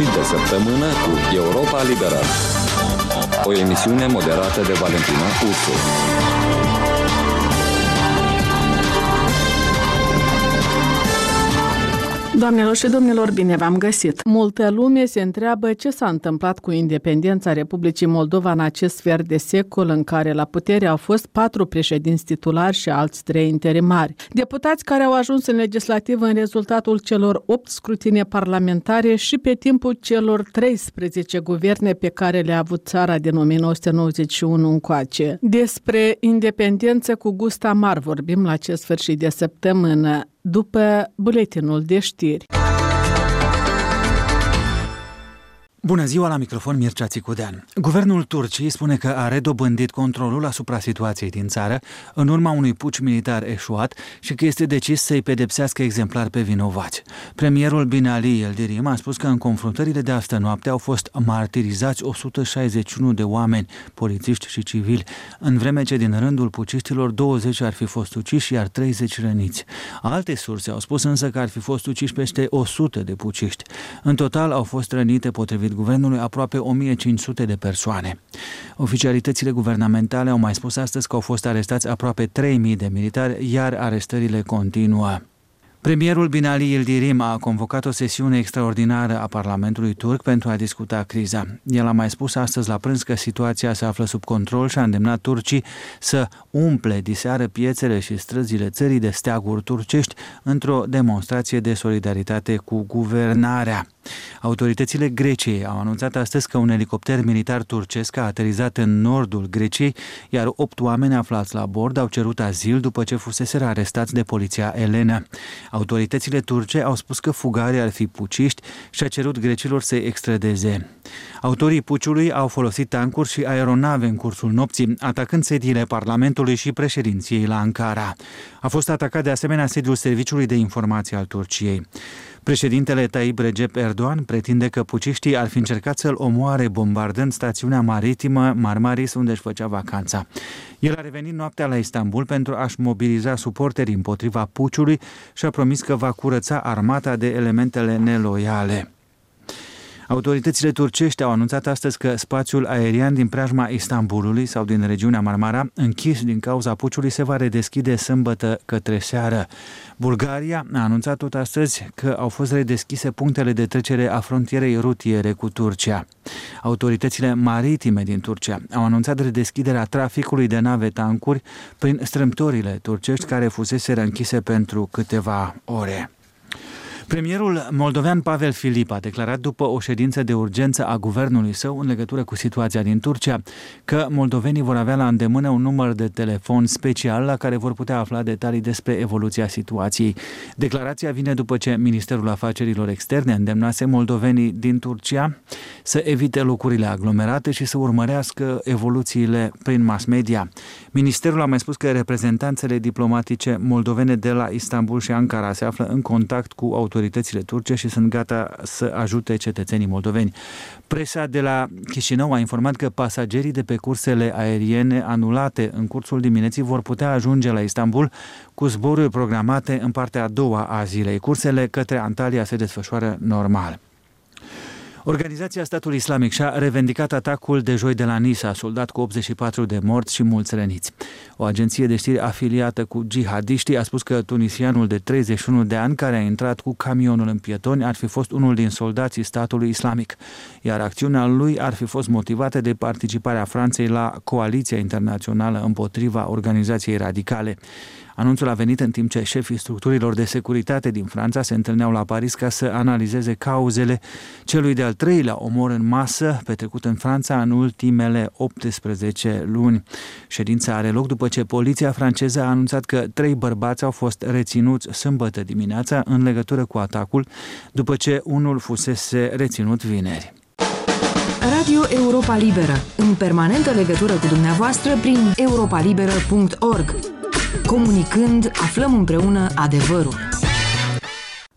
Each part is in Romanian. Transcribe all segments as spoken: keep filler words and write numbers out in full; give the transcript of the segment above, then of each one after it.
sfârșit de săptămână cu Europa Liberă. O emisiune moderată de Valentina Ursu. Doamnelor și domnilor, bine v-am găsit! Multă lume se întreabă ce s-a întâmplat cu independența Republicii Moldova în acest sfert de secol în care la putere au fost patru președinți titulari și alți trei interimari. Deputați care au ajuns în legislativ în rezultatul celor opt scrutine parlamentare și pe timpul celor treisprezece guverne pe care le-a avut țara din o mie nouă sute nouăzeci și unu încoace. Despre independență cu gust amar vorbim la acest sfârșit de săptămână, după buletinul de știri. Bună ziua, la microfon Mircea Țicudean. Guvernul Turciei spune că a redobândit controlul asupra situației din țară în urma unui puci militar eșuat și că este decis să-i pedepsească exemplar pe vinovați. Premierul Binali Yildirim a spus că în confruntările de astă noapte au fost martirizați o sută șaizeci și unu de oameni, polițiști și civili, în vreme ce din rândul puciștilor douăzeci ar fi fost uciși, iar treizeci răniți. Alte surse au spus însă că ar fi fost uciși peste o sută de puciști. În total au fost rănite, potrivit guvernului, aproape o mie cinci sute de persoane. Oficialitățile guvernamentale au mai spus astăzi că au fost arestați aproape trei mii de militari, iar arestările continuă. Premierul Binali Yildirim a convocat o sesiune extraordinară a Parlamentului turc pentru a discuta criza. El a mai spus astăzi la prânz că situația se află sub control și a îndemnat turcii să umple diseară piețele și străzile țării de steaguri turcești într-o demonstrație de solidaritate cu guvernarea. Autoritățile Greciei au anunțat astăzi că un elicopter militar turcesc a aterizat în nordul Greciei, iar opt oameni aflați la bord au cerut azil după ce fuseseră arestați de poliția elenă. Autoritățile turce au spus că fugarii ar fi puciști și a cerut grecilor să-i extradeze. Autorii puciului au folosit tancuri și aeronave în cursul nopții, atacând sediile Parlamentului și președinției la Ankara. A fost atacat de asemenea sediul Serviciului de Informații al Turciei. Președintele Tayyip Recep Erdogan pretinde că puciștii ar fi încercat să-l omoare bombardând stațiunea maritimă Marmaris, unde își făcea vacanța. El a revenit noaptea la Istanbul pentru a-și mobiliza suporterii împotriva puciului și a promis că va curăța armata de elementele neloiale. Autoritățile turcești au anunțat astăzi că spațiul aerian din preajma Istanbulului sau din regiunea Marmara, închis din cauza puciului, se va redeschide sâmbătă către seară. Bulgaria a anunțat tot astăzi că au fost redeschise punctele de trecere a frontierei rutiere cu Turcia. Autoritățile maritime din Turcia au anunțat redeschiderea traficului de nave-tancuri prin strâmtorile turcești care fuseseră închise pentru câteva ore. Premierul moldovean Pavel Filip a declarat după o ședință de urgență a guvernului său în legătură cu situația din Turcia că moldovenii vor avea la îndemână un număr de telefon special la care vor putea afla detalii despre evoluția situației. Declarația vine după ce Ministerul Afacerilor Externe îndemnase moldovenii din Turcia să evite locurile aglomerate și să urmărească evoluțiile prin mass media. Ministerul a mai spus că reprezentanțele diplomatice moldovene de la Istanbul și Ankara se află în contact cu autoritățile turce și sunt gata să ajute cetățenii moldoveni. Presa de la Chișinău a informat că pasagerii de pe cursele aeriene anulate în cursul dimineții vor putea ajunge la Istanbul cu zboruri programate în partea a doua a zilei. Cursele către Antalya se desfășoară normal. Organizația Statul Islamic și-a revendicat atacul de joi de la Nisa, soldat cu optzeci și patru de morți și mulți răniți. O agenție de știri afiliată cu jihadiștii a spus că tunisianul de treizeci și unu de ani care a intrat cu camionul în pietoni ar fi fost unul din soldații Statului Islamic, iar acțiunea lui ar fi fost motivată de participarea Franței la coaliția internațională împotriva organizației radicale. Anunțul a venit în timp ce șefii structurilor de securitate din Franța se întâlneau la Paris ca să analizeze cauzele celui de-al treilea omor în masă petrecut în Franța în ultimele optsprezece luni. Ședința are loc după ce poliția franceză a anunțat că trei bărbați au fost reținuți sâmbătă dimineața în legătură cu atacul, după ce unul fusese reținut vineri. Radio Europa Liberă, în permanentă legătură cu dumneavoastră prin europa liberă punct org. Comunicând, aflăm împreună adevărul.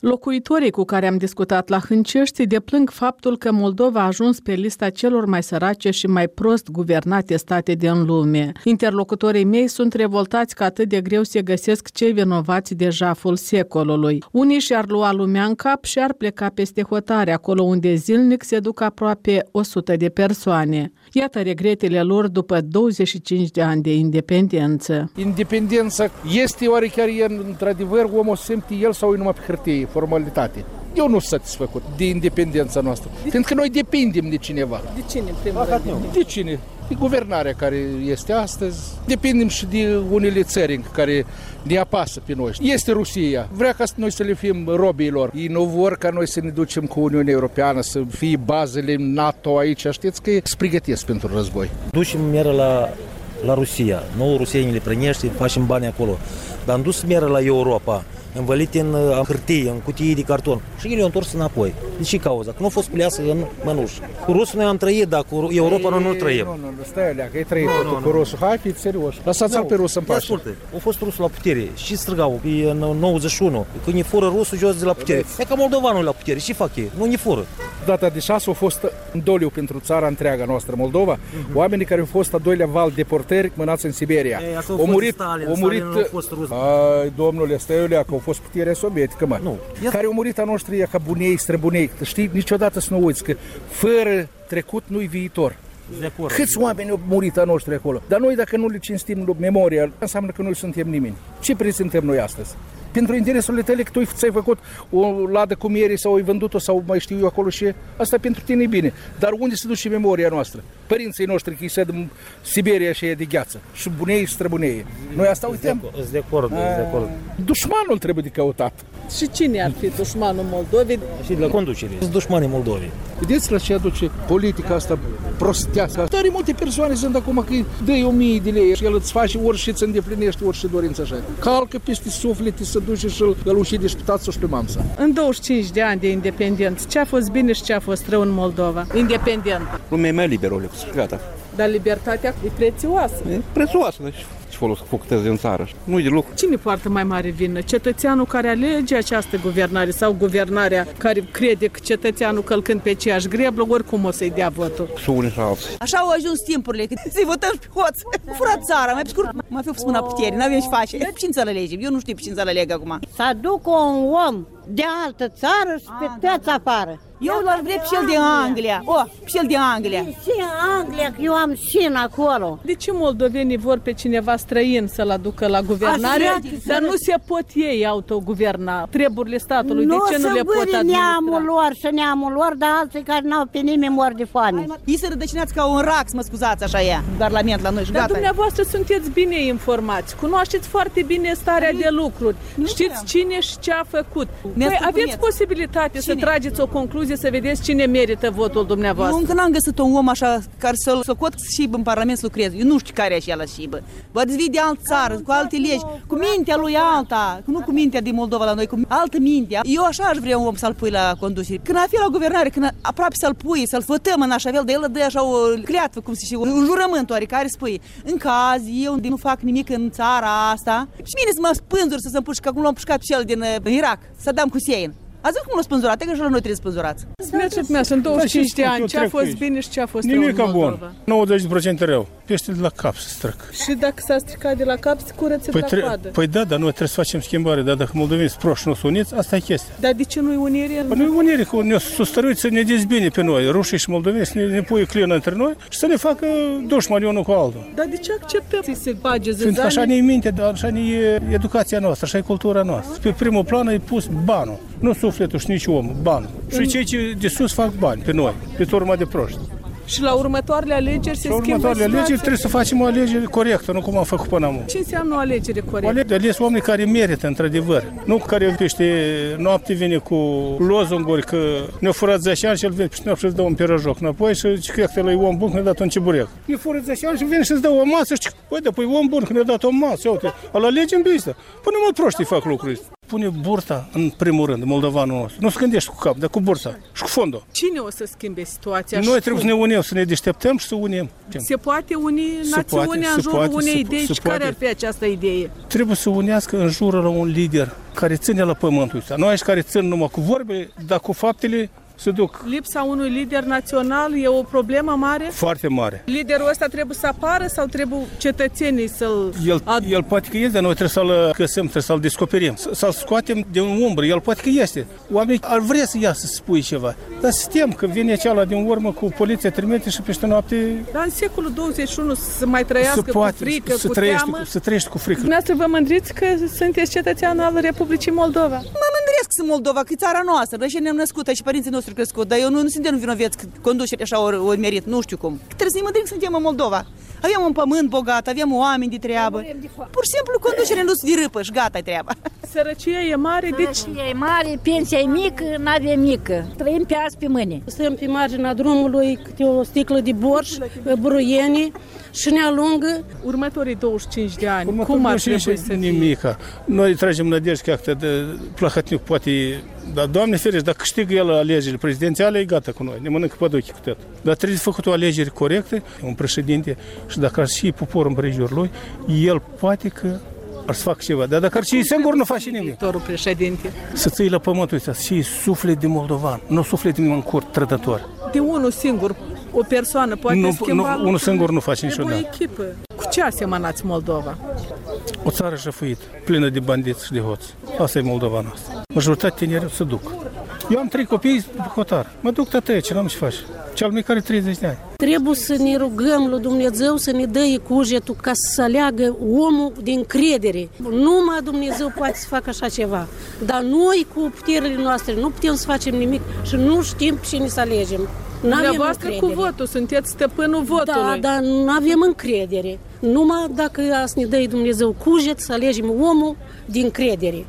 Locuitorii cu care am discutat la Hâncești deplâng faptul că Moldova a ajuns pe lista celor mai sărace și mai prost guvernate state din lume. Interlocutorii mei sunt revoltați că atât de greu se găsesc cei vinovați de jaful secolului. Unii și-ar lua lumea în cap și ar pleca peste hotare, acolo unde zilnic se duc aproape o sută de persoane. Iată regretele lor după douăzeci și cinci de ani de independență. Independența este oare chiar e într-adevăr omul simte el sau e numai pe hârtie, formalitate? Eu nu sunt satisfăcut de independența noastră, pentru că noi depindem de cineva. De cine, primul rând? De cine? De guvernarea care este astăzi. Depindem și de unele țări care ne apasă pe noi. Este Rusia. Vrea ca noi să le fim robii lor. Ei nu vor ca noi să ne ducem cu Uniunea Europeană, să fie bazele NATO aici. Știți că se pregătesc pentru război. Ducem meră la, la Rusia. Nu Rusia ne le prănește, facem bani acolo. Dar am dus meră la Europa, învălite în hârtie, în cutii de carton. Și el i-a întors înapoi. De ce cauza? Că nu a fost culeasă în mănuși. Cu rusul noi am trăit, dar cu Europa noi nu trăim. Nu, nu, stai alea, că ai trăit no, no, cu rusul. Hai, fiți serioși. Lăsați-l pe rus în pace. Ascultă, a fost rusul la putere. Și strigau în nouăzeci și unu. Când ne fură rusul jos de la putere. E ca moldovanul la putere. Ce fac ei? Nu ne fură. Data de șase a fost în doliu pentru țara întreaga noastră, Moldova. Uh-huh. Oamenii care au fost a doilea val deportări mânați în Siberia. Au murit, Stalin, au murit. Stalin fost rus. Ai, domnule, stai alea, că au fost puterea sovietică, mă. Nu. Care au murit a noștri ca bunei, străbunei. Știi, niciodată să nu uiți că fără trecut nu-i viitor. Câți oameni au murit a noștri acolo? Dar noi, dacă nu le cinstim memoria, înseamnă că noi suntem nimeni. Ce prezentăm noi astăzi? Pentru interesurile tale că tu ți-ai făcut o ladă cu miere sau ai vândut-o sau mai știu eu acolo și asta pentru tine e bine. Dar unde se duce memoria noastră? Părinții noștri că se din Siberia și e de gheață. Și bunei și străbunei. Noi asta uităm. Îți de acord, îți de acord. Dușmanul trebuie de căutat. Și cine ar fi dușmanul Moldovei? Și la conducere. Sunt dușmanii Moldovei. Vedeți la ce aduce politica asta prostească. Tare multe persoane sunt acum că dă-i o mie de lei și el îți face orice îți îndeplinește, orice dorință așa. Calcă peste suflete, să duce și îl ucide și pe tatăl și pe mamsa. În douăzeci și cinci de ani de independență, ce a fost bine și ce a fost rău în Moldova? Independentă. Lumea e mai liberă, gata. Dar libertatea e prețioasă. E prețioasă, deci ce folos făcutezi în țară. Nu-i de lucru. Cine poartă mai mare vină? Cetățeanul care alege această guvernare sau guvernarea care crede că cetățeanul călcând pe aceeași greblă, oricum o să-i dea votul? Și unii și alții. Așa au ajuns timpurile, că să-i votăm și pe hoț. Cu furat țara, mai pe scurt, mai fi spus la putere, n-avem ce face. Pe cine să-l alegem? Eu nu știu pe cine să-l aleg acum. Să aducă un om de altă țară și pe toți afară. Eu l-ar vrea pe cel din Anglia. O, pe cel din Anglia. Și în Anglia, că eu am și acolo. De ce moldovenii vor pe cineva străin să-l aducă la guvernare, dar nu se pot ei autoguverna treburile statului? Nu de ce nu le pot administra? neamul lor și neamul lor, dar alții care n-au pe nimeni mor de foame. Ei se rădăcinați ca un rax, mă scuzați, așa e. Parlament la noi și Dar gata. dumneavoastră sunteți bine informați, cunoașteți foarte bine starea de lucruri, știți cine și ce a făcut. Păi aveți posibilitate să trageți o concluzie, să vedeți cine merită votul dumneavoastră. Eu încă n-am găsit un om așa care să-l socot și în Parlament să lucreze. Eu nu știu care e și el și bă. Vă vii de altă țară, cu alte legi, cu mintea lui alta, nu cu mintea din Moldova la noi, cu altă minte. Eu așa aș vrea un om să-l pui la conducere. Când a fi la guvernare, când aproape să-l pui, să-l votăm în așa fel, de el dă așa o cleatvă, cum se știe, un jurământ oarecare spui. În caz, eu nu fac nimic în țara asta, și bine să mă spânzur să se împuși, că acum l-am pușcat pe cel din Irak, Saddam Hussein. Ați văzut cum l-a spânzurat? E că și la noi trebuie spânzurați. Spuneți-mi dumneavoastră, în douăzeci și cinci de ani, ce a fost bine și ce a fost rău în Moldova? Nimic bun. nouăzeci la sută rău. Pește de la cap să străcă. Și dacă s-a stricat de la cap, se curăță păi de tre- la coadă. Păi da, dar noi trebuie să facem schimbare. Dar dacă moldovenii sunt proști și nu sunt uniți, asta e chestia. Dar de ce nu-i unire? Păi nu-i unire, că ne susțăruiți să ne dezbine pe noi, rușii și moldoveni, să ne, ne pui clină între noi și să ne facă dușmani unul cu altul. Dar de ce acceptăm să se bage zăzani? Pentru că așa ne-i mintea, așa ne-i educația noastră, așa e cultura noastră. Pe primul plan e pus banul, nu sufletul și nici omul, banul. Și cei ce de sus fac bani pe noi, pe urma de proști. Și la următoarele alegeri se la schimbă următoarele alegeri trebuie să facem o alegere corectă, nu cum am făcut până acum. Ce înseamnă o alegere corectă? De ales oameni care merită, într-adevăr. Nu care peste noapte vine cu lozunguri că ne-a furat zece ani și el vine peste noapte și îți dă un pirăjoc înapoi și zice că ăsta e om bun că ne-a dat un ceburec. Ne fură zece ani și vine și îți dă o masă și zice, băi, dar păi om bun că ne-a dat o masă, uite, ăla alegem pe ăsta. Până mult proștii fac lucrul ăsta. pune burta în primul rând, moldovanul nostru. Nu se gândește cu cap, dar cu bursa și cu fondul. Cine o să schimbe situația? Noi trebuie să ne unim, să ne deșteptăm și să unim. Se poate uni se națiunea poate, în jurul poate, unei se, idei se și poate. care ar fi această idee? Trebuie să unească în jurul la un lider care ține la pământul ăsta. Nu aici care țin numai cu vorbe, dar cu faptele se duc. Lipsa unui lider național e o problemă mare? Foarte mare. Liderul ăsta trebuie să apară sau trebuie cetățenii să-l... El, ad- el poate că este, dar noi trebuie să-l găsim, trebuie să-l descoperim, să-l scoatem de un umbră. El poate că este. Oamenii ar vrea să iasă să spui ceva. Dar sistem că vine ceala din urmă cu poliția, trimite și peste noapte... Dar în secolul douăzeci și unu să mai trăiască să poate, cu frică, să cu trăiește, teamă? Să trăiești cu frică. Dumneavoastră vă mândriți că sunteți cetățean al Republicii Moldova? Mă mândresc să Moldova, că e țara noastră, noi și ne-am născut, și părinții noștri crescut, dar eu nu, nu suntem vinoveți că conducerea așa o, o merit, nu știu cum. Trebuie să ne mândrim că suntem în Moldova. Avem un pământ bogat, avem oameni de treabă. Pur și simplu conducerea nu se dirâpă și gata-i treaba. Sărăcia e mare, deci... Sărăcia e mare, pensia e mică, n-avem mică. Trăim pe azi pe mâine. Stăm pe marginea drumului, câte o sticlă de borș, buruieni și ne alungă. Următorii douăzeci și cinci de ani, Următorii cum ar douăzeci și cinci trebui să fie? Nimica. Noi tragem nădejde că de Plahotniuc poate... Dar, Doamne ferește, dacă câștigă el alegerile prezidențiale, e gata cu noi, ne mănâncă păduchii cu tot. Dar trebuie să făcut o alegere corectă, un președinte, și dacă ar și poporul împrejurul lui, el poate că ar să facă ceva. Dar dacă ar și singur, nu face nimic. Viitorul președinte. Să ții la pământul ăsta, și suflet de moldovan, nu suflet de un curt trădător. De unul singur, o persoană poate nu, schimba... Nu, unul singur nu face Trebuie niciodată. o echipă. Cu ce asemănați Moldova? O țară jăfuită, plină de bandiți și de hoți. Asta e Moldova noastră. Majoritatea tinerii se duc. Eu am trei copii pe hotar. Mă duc tătăie, ce n-am ce faci. Cel mic are treizeci de ani. Trebuie să ne rugăm lui Dumnezeu să ne dă cugetul ca să aleagă omul de încredere. Numai Dumnezeu poate să facă așa ceva. Dar noi cu puterile noastre nu putem să facem nimic și nu știm pe cine să alegem. Dumneavoastră cu votul, sunteți stăpânul votului. Da, dar nu avem încredere. Numai dacă să ne dă Dumnezeu cuget, să alegem omul din încredere.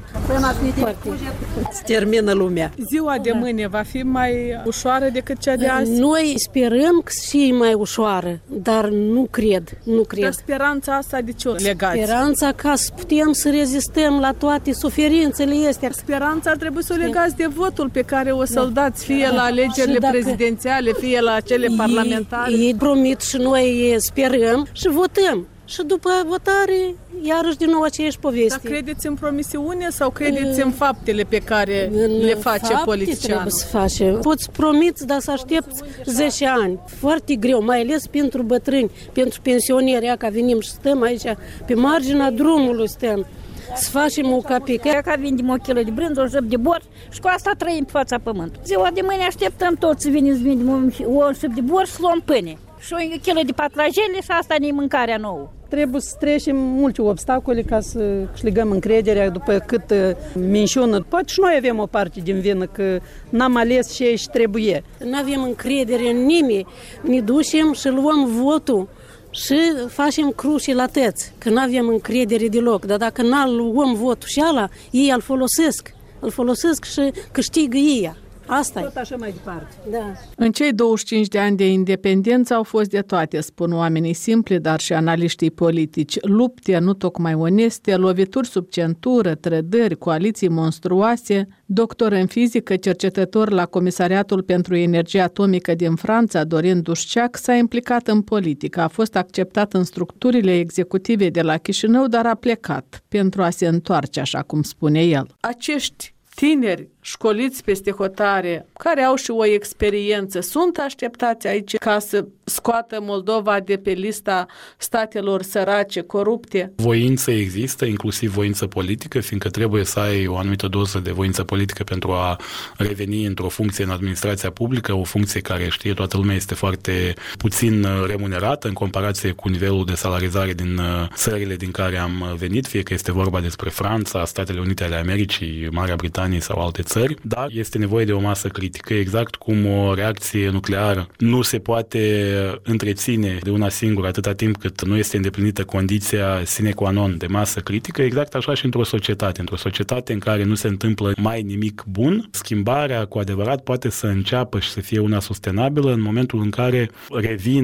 Se termină lumea. Ziua de mâine va fi mai ușoară decât cea de azi? Noi sperăm că și mai ușoară, dar nu cred, nu cred. Dar speranța asta de ce o legați? Speranța ca să putem să rezistăm la toate suferințele astea. Speranța ar trebui să o legați de votul pe care o să-l dați fie la alegerile dacă prezidențiale, fie la cele parlamentare. Ei promit și noi sperăm și votăm. Și după votare, iarăși din nou aceeași poveste. Dar credeți în promisiune sau credeți în faptele pe care în le face politicianul? Trebuie să face. Poți promiți, dar să aștepți zece ani. Foarte greu, mai ales pentru bătrâni, pentru pensionieri, că venim și stăm aici, pe marginea drumului stăm. Să facem o capică. Ca vindem o kilă de brânză, o jăp de borș și cu asta trăim pe fața pământului. Ziua de mâine așteptăm toți să venim să vindem o jăp de borș și să luăm pâine. Și o kilă de patlajele și asta ne-i mâncarea nouă. Trebuie să trecem multe obstacole ca să câștigăm încrederea după cât minciună. Poate și noi avem o parte din vină că n-am ales ce și trebuie. Nu avem încredere în nimeni. Ne ducem și luăm votul și facem cruci la tăți, că nu avem încredere deloc. Dar dacă nu luăm votul și ala, ei îl folosesc. Îl folosesc și câștigă ei. Asta tot așa mai departe. Da. În cei douăzeci și cinci de ani de independență au fost de toate, spun oamenii simpli, dar și analiștii politici. Lupte nu tocmai oneste, lovituri sub centură, trădări, coaliții monstruoase. Doctor în fizică, cercetător la Comisariatul pentru Energie Atomică din Franța, Dorin Dușceac, s-a implicat în politică. A fost acceptat în structurile executive de la Chișinău, dar a plecat pentru a se întoarce, așa cum spune el. Acești tineri școliți peste hotare, care au și o experiență, sunt așteptați aici ca să scoată Moldova de pe lista statelor sărace, corupte? Voință există, inclusiv voință politică, fiindcă trebuie să ai o anumită doză de voință politică pentru a reveni într-o funcție în administrația publică, o funcție care, știe toată lumea, este foarte puțin remunerată în comparație cu nivelul de salarizare din țările din care am venit, fie că este vorba despre Franța, Statele Unite ale Americii, Marea Britanie sau alte țări. Dar este nevoie de o masă critică, exact cum o reacție nucleară nu se poate întreține de una singură atâta timp cât nu este îndeplinită condiția sine qua non de masă critică, exact așa și într-o societate. Într-o societate în care nu se întâmplă mai nimic bun, schimbarea cu adevărat poate să înceapă și să fie una sustenabilă în momentul în care revin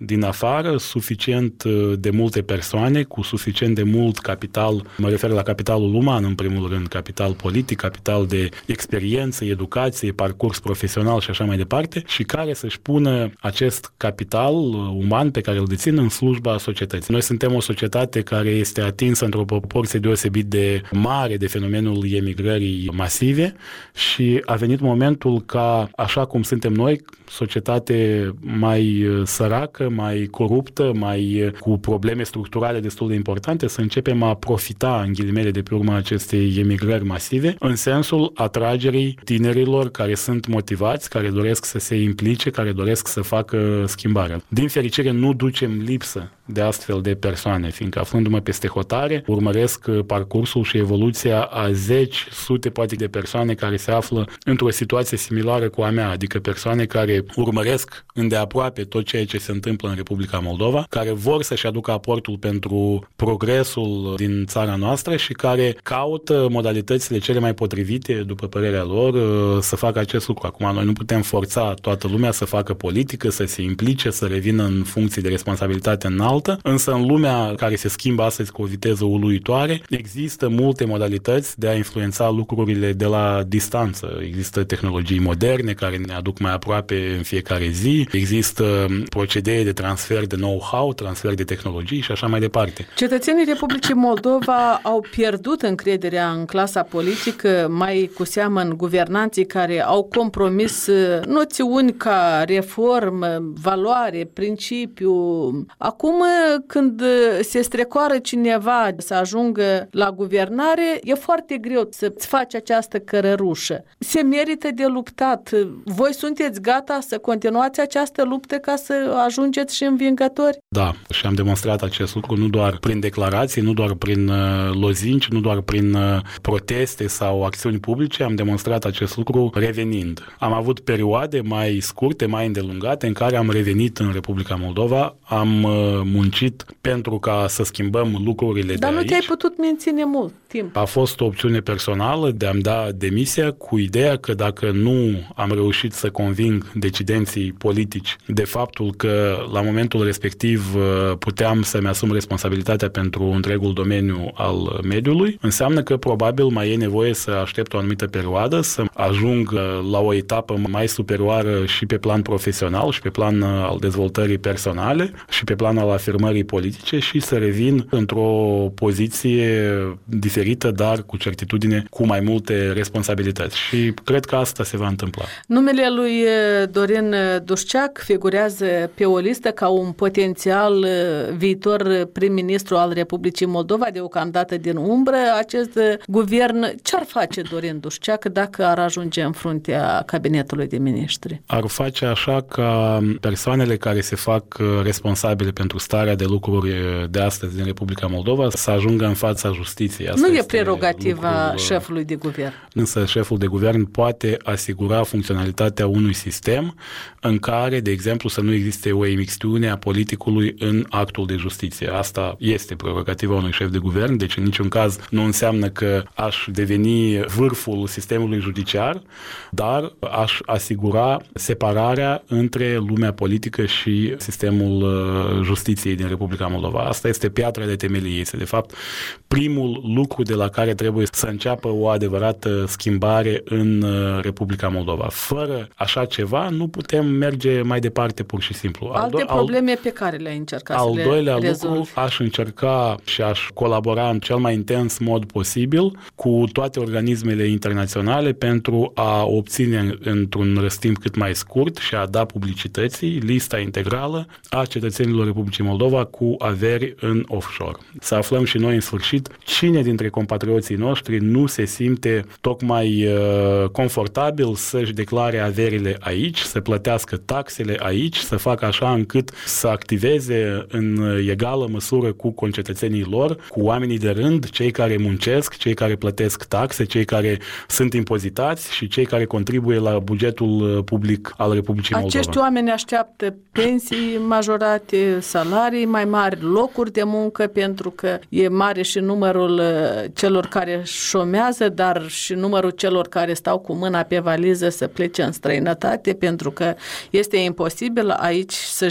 din afară suficient de multe persoane, cu suficient de mult capital, mă refer la capitalul uman în primul rând, capital politic, capital de experiență, educație, parcurs profesional și așa mai departe, și care să-și pună acest capital uman pe care îl dețin în slujba societății. Noi suntem o societate care este atinsă într-o proporție deosebit de mare de fenomenul emigrării masive și a venit momentul ca, așa cum suntem noi, societate mai săracă, mai coruptă, mai cu probleme structurale destul de importante, să începem a profita, în ghilimele, de pe urma acestei emigrări masive, în sensul atragerii tinerilor care sunt motivați, care doresc să se implice, care doresc să facă schimbarea. Din fericire, nu ducem lipsă de astfel de persoane, fiindcă aflându-mă peste hotare, urmăresc parcursul și evoluția a zeci, sute poate de persoane care se află într-o situație similară cu a mea, adică persoane care urmăresc îndeaproape tot ceea ce se întâmplă în Republica Moldova, care vor să-și aducă aportul pentru progresul din țara noastră și care caută modalitățile cele mai potrivite, după părerea lor, să facă acest lucru. Acum, noi nu putem forța toată lumea să facă politică, să se implice, să revină în funcții de responsabilitate înaltă, însă în lumea care se schimbă astăzi cu o viteză uluitoare, există multe modalități de a influența lucrurile de la distanță. Există tehnologii moderne care ne aduc mai aproape în fiecare zi, există procedee de transfer de know-how, transfer de tehnologii și așa mai departe. Cetățenii Republicii Moldova au pierdut încrederea în clasa politică, mai cu seamă în guvernanții care au compromis noțiuni ca reformă, valoare, principiu. Acum, când se strecoară cineva să ajungă la guvernare, e foarte greu să-ți faci această cărărușă. Se merită de luptat. Voi sunteți gata să continuați această luptă ca să ajungeți și învingători? Da, și am demonstrat acest lucru nu doar prin declarații, nu doar prin uh, lozinci, nu doar prin uh, proteste sau acțiuni publice, am demonstrat acest lucru revenind. Am avut perioade mai scurte, mai îndelungate, în care am revenit în Republica Moldova, am uh, muncit pentru ca să schimbăm lucrurile Dar de aici. Dar nu te-ai putut menține mult timp. A fost o opțiune personală de a-mi da demisia cu ideea că dacă nu am reușit să conving decidenții politici de faptul că la momentul respectiv puteam să-mi asum responsabilitatea pentru întregul domeniu al mediului, înseamnă că probabil mai e nevoie să aștept o anumită perioadă, să ajung la o etapă mai superioară și pe plan profesional și pe plan al dezvoltării personale și pe plan al afirmării politice și să revin într-o poziție diferită, dar cu certitudine, cu mai multe responsabilități. Și cred că asta se va întâmpla. Numele lui Dorin Dușceac figurează pe o listă ca un potențial viitor prim-ministru al Republicii Moldova, deocamdată din umbră. Acest guvern, ce-ar face Dorin Dușceac dacă ar ajunge în fruntea cabinetului de miniștri? Ar face așa ca persoanele care se fac responsabile pentru starea de lucruri de astăzi din Republica Moldova să ajungă în fața justiției. Asta nu e prerogativa lucrul... șefului de guvern. Însă șeful de guvern poate asigura funcționalitatea unui sistem în care, de exemplu, să nu existe o imixtiune a politicului în actul de justiție. Asta este prerogativa unui șef de guvern, deci în niciun caz nu înseamnă că aș deveni vârful sistemului judiciar, dar aș asigura separarea între lumea politică și sistemul justiției din Republica Moldova. Asta este piatra de temelie. Este, de fapt, primul lucru de la care trebuie să înceapă o adevărată schimbare în Republica Moldova. Fără așa ceva, nu putem merge mai departe pur și simplu. Alte al do- probleme al, pe care le-ai încercat al să le doilea rezolvi. lucru, aș încerca și aș colabora în cel mai intens mod posibil cu toate organismele internaționale pentru a obține într-un răstimp cât mai scurt și a da publicității lista integrală a cetățenilor Republicii Moldova cu averi în offshore. Să aflăm și noi în sfârșit cine dintre compatrioții noștri nu se simte tocmai uh, confortabil să-și declare averile aici, să plătească taxele aici, să facă așa încât să activeze în egală măsură cu concetățenii lor, cu oamenii de rând, cei care muncesc, cei care plătesc taxe, cei care sunt impozitați și cei care contribuie la bugetul public al Republicii Moldova. Acești oameni așteaptă pensii majorate, salarii mai mari, locuri de muncă, pentru că e mare și numărul celor care șomează, dar și numărul celor care stau cu mâna pe valiză să plece în străinătate, pentru că este imposibil aici să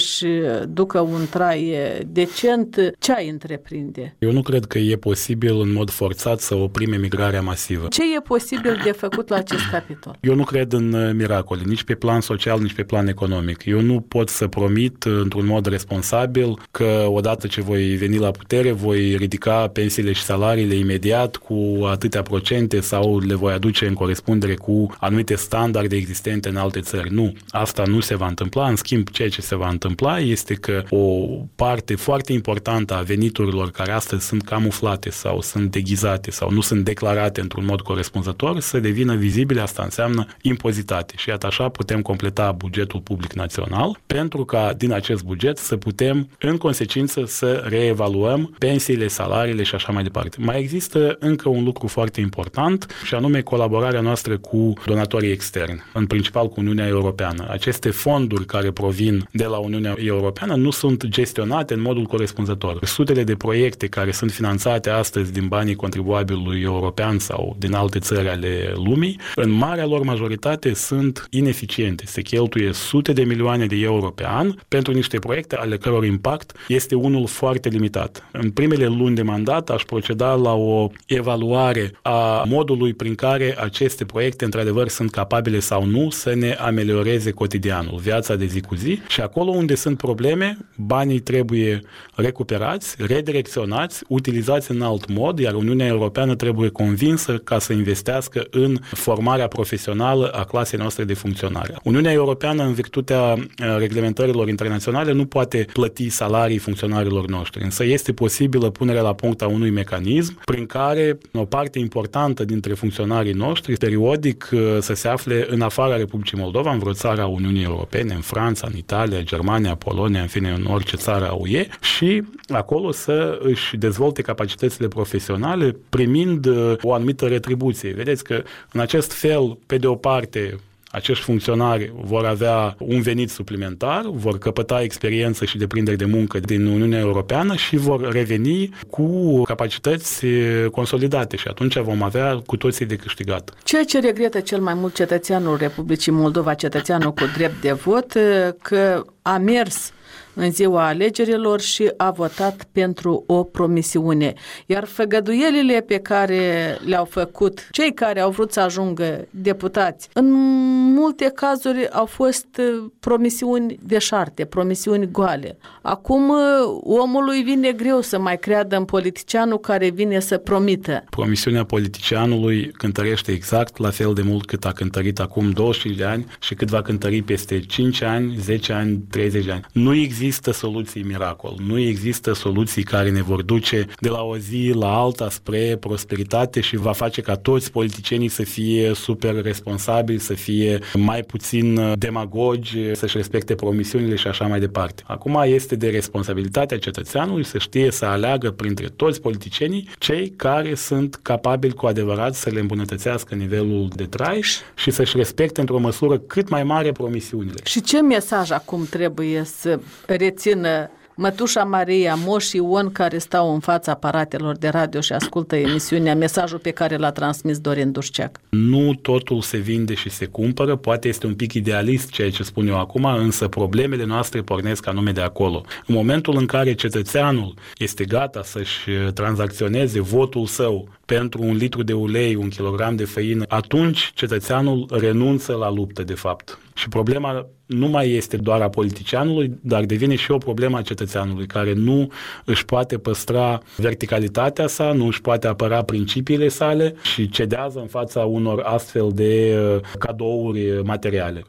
să-și ducă un trai decent, ce ai întreprinde? Eu nu cred că e posibil în mod forțat să oprim emigrarea masivă. Ce e posibil de făcut la acest capitol? Eu nu cred în miracole, nici pe plan social, nici pe plan economic. Eu nu pot să promit într-un mod responsabil că odată ce voi veni la putere, voi ridica pensiile și salariile imediat cu atâtea procente sau le voi aduce în corespundere cu anumite standarde existente în alte țări. Nu, asta nu se va întâmpla. În schimb, ceea ce se va întâmpla este că o parte foarte importantă a veniturilor care astăzi sunt camuflate sau sunt deghizate sau nu sunt declarate într-un mod corespunzător să devină vizibile. Asta înseamnă impozitate. Și iată așa putem completa bugetul public național pentru ca din acest buget să putem în consecință să reevaluăm pensiile, salariile și așa mai departe. Mai există încă un lucru foarte important și anume colaborarea noastră cu donatorii externi, în principal cu Uniunea Europeană. Aceste fonduri care provin de la Uniunea Europeană nu sunt gestionate în modul corespunzător. Sutele de proiecte care sunt finanțate astăzi din banii contribuabilului european sau din alte țări ale lumii, în marea lor majoritate sunt ineficiente. Se cheltuie sute de milioane de euro pe an pentru niște proiecte ale căror impact este unul foarte limitat. În primele luni de mandat aș proceda la o evaluare a modului prin care aceste proiecte într-adevăr sunt capabile sau nu să ne amelioreze cotidianul, viața de zi cu zi și acolo unde sunt probleme, banii trebuie recuperați, redirecționați, utilizați în alt mod, iar Uniunea Europeană trebuie convinsă ca să investească în formarea profesională a clasei noastre de funcționare. Uniunea Europeană, în virtutea reglementărilor internaționale, nu poate plăti salarii funcționarilor noștri, însă este posibilă punerea la punct a unui mecanism prin care o parte importantă dintre funcționarii noștri periodic să se afle în afara Republicii Moldova, în vreo țară a Uniunii Europene, în Franța, în Italia, Germania, Polonia, în fine, în orice țară a U E și acolo să își dezvolte capacitățile profesionale primind o anumită retribuție. Vedeți că în acest fel, pe de o parte, acești funcționari vor avea un venit suplimentar, vor căpăta experiență și deprinderi de muncă din Uniunea Europeană și vor reveni cu capacități consolidate și atunci vom avea cu toții de câștigat. Ceea ce regretă cel mai mult cetățeanul Republicii Moldova, cetățeanul cu drept de vot, că a mers în ziua alegerilor și a votat pentru o promisiune. Iar făgăduielile pe care le-au făcut cei care au vrut să ajungă deputați, în multe cazuri au fost promisiuni deșarte, promisiuni goale. Acum omului vine greu să mai creadă în politicianul care vine să promită. Promisiunea politicianului cântărește exact la fel de mult cât a cântărit acum douăzeci și cinci de ani și cât va cântări peste cinci ani, zece ani, treizeci de ani. Nu există soluții miracol, nu există soluții care ne vor duce de la o zi la alta spre prosperitate și va face ca toți politicienii să fie super responsabili, să fie mai puțin demagogi, să-și respecte promisiunile și așa mai departe. Acum este de responsabilitatea cetățeanului să știe să aleagă printre toți politicienii cei care sunt capabili cu adevărat să le îmbunătățească nivelul de trai și să-și respecte într-o măsură cât mai mare promisiunile. Și ce mesaj acum trebuie să rețină mătușa Maria, moșii Ion care stau în fața aparatelor de radio și ascultă emisiunea, mesajul pe care l-a transmis Dorin Dușceac? Nu totul se vinde și se cumpără, poate este un pic idealist ceea ce spun eu acum, însă problemele noastre pornesc anume de acolo. În momentul în care cetățeanul este gata să-și tranzacționeze votul său pentru un litru de ulei, un kilogram de făină, atunci cetățeanul renunță la luptă, de fapt. Și problema nu mai este doar a politicianului, dar devine și o problemă a cetățeanului, care nu își poate păstra verticalitatea sa, nu își poate apăra principiile sale și cedează în fața unor astfel de cadouri materiale.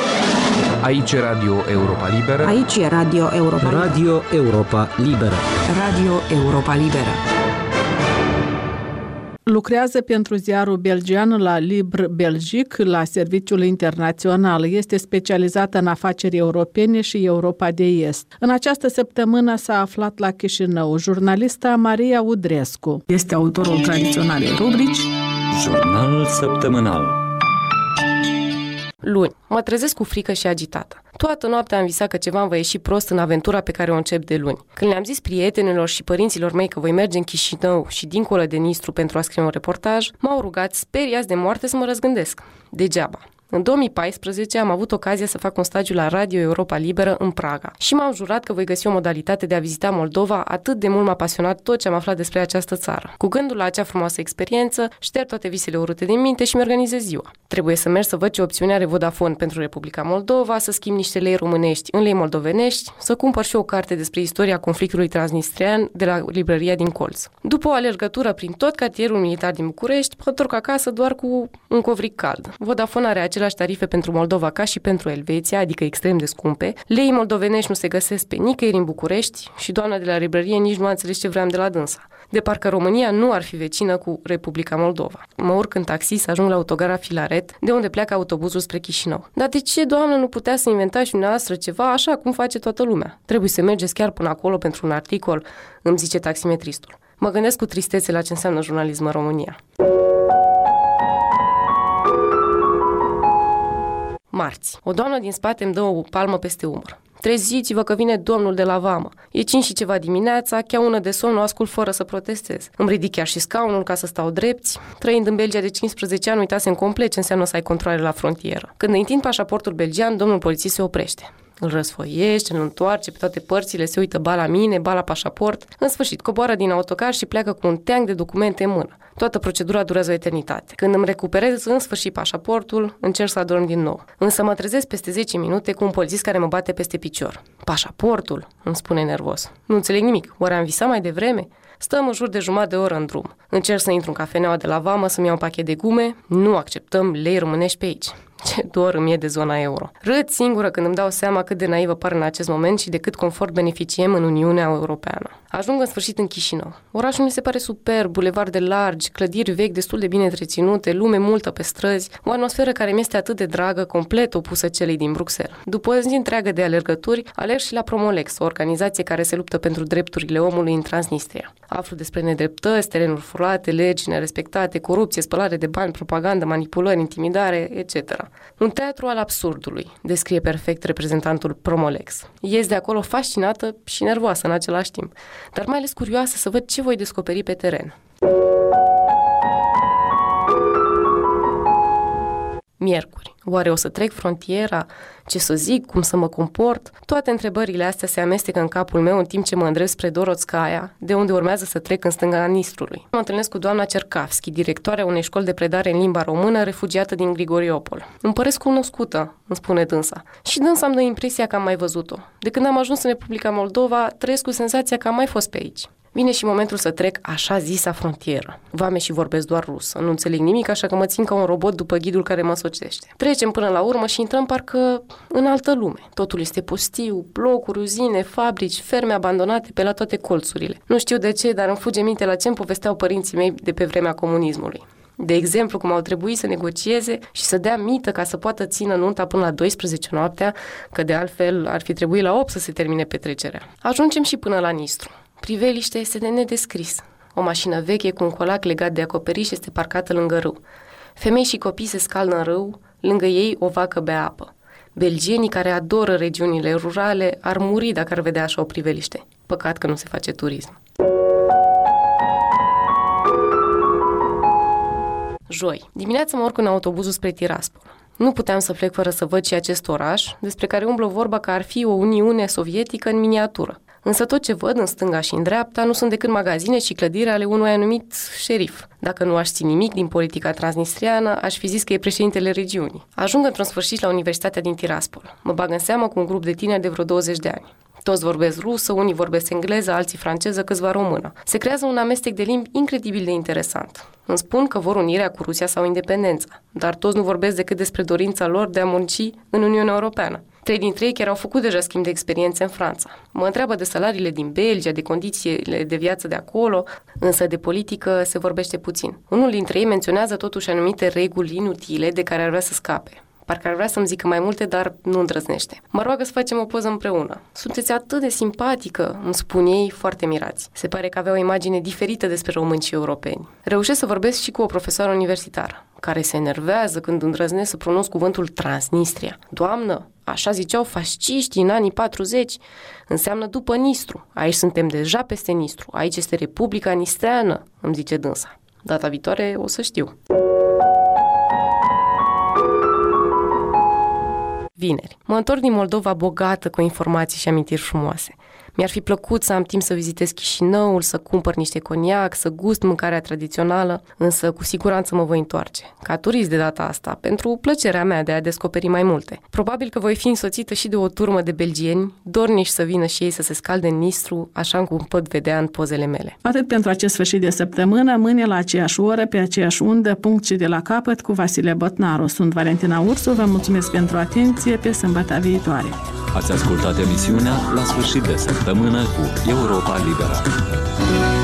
Aici e Radio Europa Liberă. Aici e Radio Europa Liberă. Radio Europa Liberă. Radio Europa Liberă. Lucrează pentru ziarul belgian la Libre Belgique, la serviciul internațional. Este specializată în afaceri europene și Europa de Est. În această săptămână s-a aflat la Chișinău jurnalista Maria Udrescu. Este autorul tradiționalei rubrici Jurnalul săptămânal. Luni. Mă trezesc cu frică și agitată. Toată noaptea am visat că ceva îmi va ieși prost în aventura pe care o încep de luni. Când le-am zis prietenilor și părinților mei că voi merge în Chișinău și dincolo de Nistru pentru a scrie un reportaj, m-au rugat, speriați de moarte, să mă răzgândesc. Degeaba. În două mii paisprezece am avut ocazia să fac un stagiu la Radio Europa Liberă în Praga și m-am jurat că voi găsi o modalitate de a vizita Moldova, atât de mult m-a pasionat tot ce am aflat despre această țară. Cu gândul la acea frumoasă experiență, șterg toate visele urâte din minte și mi-organizez ziua. Trebuie să merg să văd ce opțiune are Vodafone pentru Republica Moldova, să schimb niște lei românești în lei moldovenești, să cumpăr și o carte despre istoria conflictului transnistrian de la librăria din colț. După o alergătură prin tot cartierul militar din București, mă întorc acasă doar cu un covric cald. Vodafone are același tarife pentru Moldova ca și pentru Elveția, adică extrem de scumpe. Leii moldovenești nu se găsesc pe nicăieri în București și doamna de la librărie nici nu a înțeles ce vreau de la dânsa. De parcă România nu ar fi vecină cu Republica Moldova. Mă urc în taxi să ajung la autogara Filaret, de unde pleacă autobuzul spre Chișinău. Dar de ce, doamnă, nu putea să inventați și dumneavoastră ceva așa cum face toată lumea? Trebuie să mergeți chiar până acolo pentru un articol, îmi zice taximetristul. Mă gândesc cu tristețe la ce înseamnă jurnalism în România. Marți. O doamnă din spate îmi dă o palmă peste umăr. Treziți-vă că vine domnul de la vamă. E cinci și ceva dimineața, cheaună de somn, o ascult fără să protestez. Îmi ridic chiar și scaunul ca să stau drepți. Trăind în Belgia de cincisprezece ani, uitasem complet ce înseamnă să ai controale la frontieră. Când îi întind pașaportul belgian, domnul polițist se oprește. Îl răsfoiește, îl întoarce pe toate părțile, se uită ba la mine, ba la pașaport. În sfârșit, coboară din autocar și pleacă cu un teanc de documente în mână. Toată procedura durează o eternitate. Când îmi recuperez în sfârșit pașaportul, încerc să adorm din nou. Însă mă trezesc peste zece minute cu un polițist care mă bate peste picior. Pașaportul, îmi spune nervos. Nu înțeleg nimic. Oare am visat mai devreme? Stăm în jur de jumătate de oră în drum. Încerc să intru în cafeneaua de la vamă să-mi iau un pachet de gume. Nu acceptăm lei românești pe aici. Ce dor îmi e de zona euro. Râd singură când îmi dau seama cât de naivă par în acest moment și de cât confort beneficiem în Uniunea Europeană. Ajung în sfârșit în Chișinău. Orașul mi se pare superb, bulevarde largi, clădiri vechi destul de bine întreținute, lume multă pe străzi, o atmosferă care mi este atât de dragă, complet opusă celei din Bruxelles. După o zi întreagă de alergături, alerg și la Promolex, o organizație care se luptă pentru drepturile omului în Transnistria. Aflu despre nedreptăți, terenuri furate, legi nerespectate, corupție, spălare de bani, propagandă, manipulări, intimidare, et cetera. Un teatru al absurdului, descrie perfect reprezentantul Promolex. Ies de acolo fascinată și nervoasă în același timp, dar mai ales curioasă să văd ce voi descoperi pe teren. Miercuri. Oare o să trec frontiera? Ce să zic? Cum să mă comport? Toate întrebările astea se amestecă în capul meu în timp ce mă îndrept spre Dorotskaya, de unde urmează să trec în stânga Nistrului. Mă întâlnesc cu doamna Cercavski, directoarea unei școli de predare în limba română, refugiată din Grigoriopol. Îmi păresc cunoscută, îmi spune dânsa. Și dânsa îmi dă impresia că am mai văzut-o. De când am ajuns în Republica Moldova, trăiesc cu senzația că am mai fost pe aici. Vine și momentul să trec așa zisa frontieră. Vame și vorbesc doar rusă. Nu înțeleg nimic, așa că mă țin ca un robot după ghidul care mă socește. Trecem până la urmă și intrăm parcă în altă lume. Totul este pustiu, blocuri, uzine, fabrici, ferme abandonate pe la toate colțurile. Nu știu de ce, dar îmi fuge minte la ce îmi povesteau părinții mei de pe vremea comunismului. De exemplu, cum au trebuit să negocieze și să dea mită ca să poată țină nunta până la douăsprezece noaptea, că de altfel ar fi trebuit la opt să se termine petrecerea. Ajungem și până la Nistru. Priveliștea este de nedescris. O mașină veche cu un colac legat de acoperiș este parcată lângă râu. Femei și copii se scaldă în râu, lângă ei o vacă bea apă. Belgienii care adoră regiunile rurale ar muri dacă ar vedea așa o priveliște. Păcat că nu se face turism. Joi. Dimineața mă urc în autobuzul spre Tiraspol. Nu puteam să plec fără să văd și acest oraș, despre care umblă vorba că ar fi o Uniune Sovietică în miniatură. Însă tot ce văd în stânga și în dreapta nu sunt decât magazine și clădiri ale unui anumit șerif. Dacă nu aș ști nimic din politica transnistriană, aș fi zis că e președintele regiunii. Ajung într-un sfârșit la Universitatea din Tiraspol. Mă bag în seamă cu un grup de tineri de vreo douăzeci de ani. Toți vorbesc rusă, unii vorbesc engleză, alții franceză, câțiva română. Se creează un amestec de limbi incredibil de interesant. Îmi spun că vor unirea cu Rusia sau independența, dar toți nu vorbesc decât despre dorința lor de a munci în Uniunea Europeană. Trei dintre ei chiar au făcut deja schimb de experiențe în Franța. Mă întreabă de salariile din Belgia, de condițiile de viață de acolo, însă de politică se vorbește puțin. Unul dintre ei menționează totuși anumite reguli inutile de care ar vrea să scape. Parcă ar vrea să-mi zică mai multe, dar nu îndrăznește. Mă roagă să facem o poză împreună. Sunteți atât de simpatică, îmi spun ei, foarte mirați. Se pare că avea o imagine diferită despre români și europeni. Reușesc să vorbesc și cu o profesoară universitară, care se enervează când îndrăznesc să pronunț cuvântul Transnistria. Doamnă, așa ziceau fasciștii în anii patruzeci, înseamnă după Nistru. Aici suntem deja peste Nistru. Aici este Republica Nistreană, îmi zice dânsa. Data viitoare o să știu. vineri. Mă întorc din Moldova bogată cu informații și amintiri frumoase. Mi-ar fi plăcut să am timp să vizitez Chișinăul, să cumpăr niște coniac, să gust mâncarea tradițională, însă cu siguranță mă voi întoarce, ca turist de data asta, pentru plăcerea mea de a descoperi mai multe. Probabil că voi fi însoțită și de o turmă de belgieni, dorniși să vină și ei să se scalde în Nistru, așa cum pot vedea în pozele mele. Atât pentru acest sfârșit de săptămână, mâine la aceeași oră, pe aceeași undă, punct și de la capăt, cu Vasile Botnaru. Sunt Valentina Ursu, vă mulțumesc pentru atenție, pe sâmbătă viitoare. Ați ascultat emisiunea La sfârșit de săptămână cu Europa Liberă.